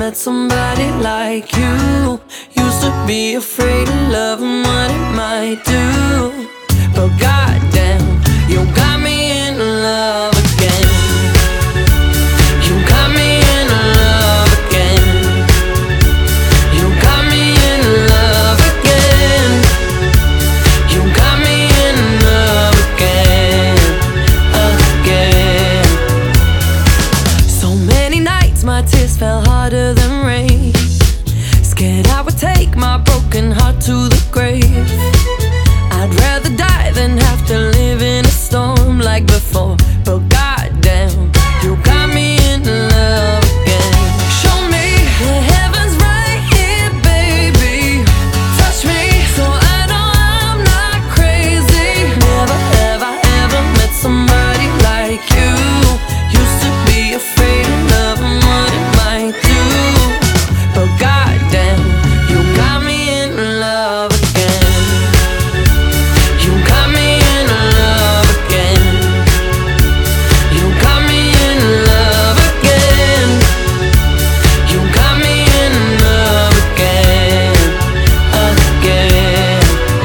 met somebody like you. Used to be afraid of love and what it might do, but goddamn, you got me in love again. You got me in love again. You got me in love again. You got me in love again, again. So many nights my tears fell harder than rain, scared I would take my broken heart to the grave. I'd rather die than have to live in a storm like before, but goddamn, you got me in love again. Show me the heavens right here, baby. Touch me so I know I'm not crazy. Never have I ever met somebody like you. Used to be afraid of love and what it might do, but goddamn, you got me in love again. You got me in love again. You got me in love again. You got me in love again, again.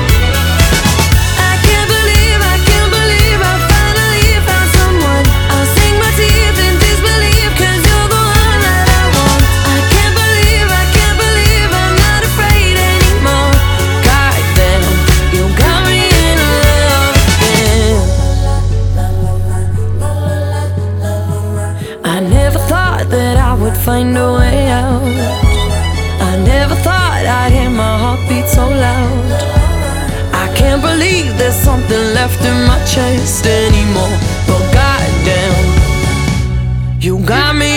I can't believe I finally found someone. I'll sink my teeth in disbelief, 'cause you're the one that I want. I can't believe I'm not afraid anymore. Goddamn, you got me in love again. I never thought that I would find a way out. I never thought I'd hear my heartbeat so loud. I can't believe there's something left in my chest anymore, but goddamn, you got me